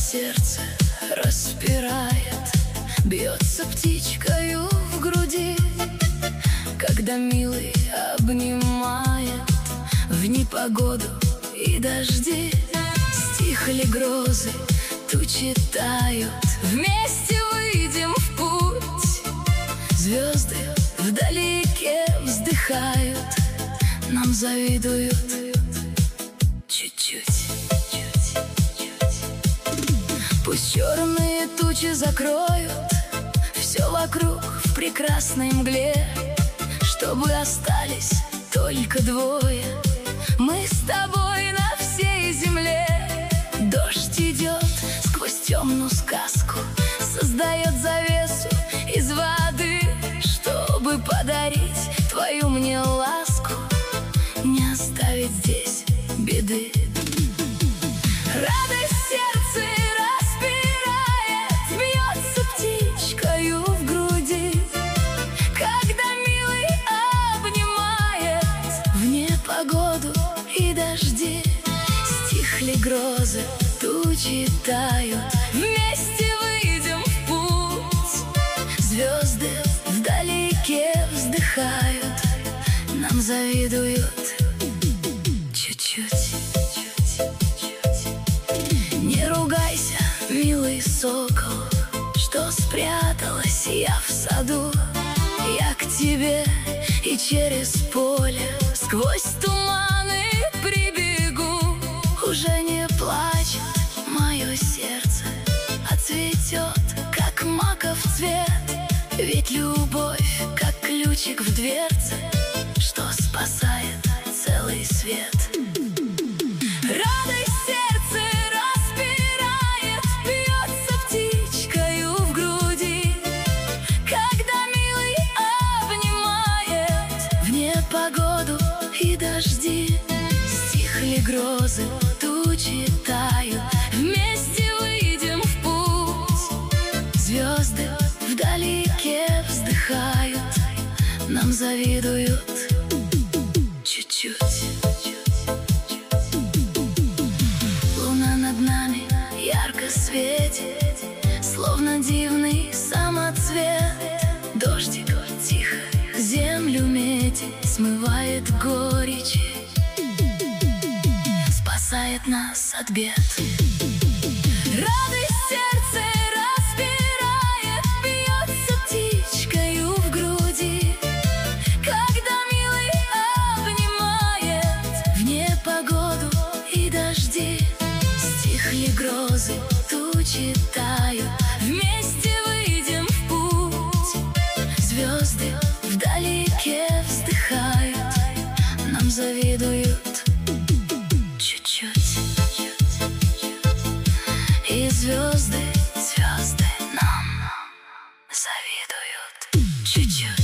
сердце распирает, бьется птичкою в груди, когда милый обнимает в непогоду и дожди. Стихли грозы, тучи тают, вместе выйдем в путь. Звезды вдалеке вздыхают, нам завидуют чуть-чуть. Пусть черные тучи закроют все вокруг в прекрасной мгле, чтобы остались только двое, мы с тобой на всей земле. Дождь идет сквозь темную сказку, создает завесу из воды, чтобы подарить твою мне ласку, не оставить здесь беды. Радость сердце распирает, бьется птичкою в груди, когда милый обнимает в непогоду и дожди. Стихли грозы, тучи тают, вместе выйдем в путь. Звезды вдалеке вздыхают, нам завидуют чуть-чуть. Не ругайся, милый сокол, что спряталась я в саду. Я к тебе и через поле сквозь туманы прибегу. Уже не плачет мое сердце, а цветет, как маков цвет. Ведь любовь, как ключик в дверце, что спасает целый свет. Радость сердце распирает, бьется птичкою в груди, когда милый обнимает в непогоду и дожди. Стихли грозы, тучи тают, вместе выйдем в путь. Звезды вдалеке вздыхают, нам завидуют чуть-чуть. Луна над нами ярко светит, словно дивный самоцвет. Дождик тихо землю метит, смывает горечи, спасает нас от бед. Радость сердце распирает, бьется птичкою в груди, когда милый обнимает в непогоду и дожди. Стихли грозы, тучи тают, вместе выйдем в путь. Звезды вдалеке вздыхают, нам завидуют чуть-чуть. И звезды нам завидуют чуть-чуть.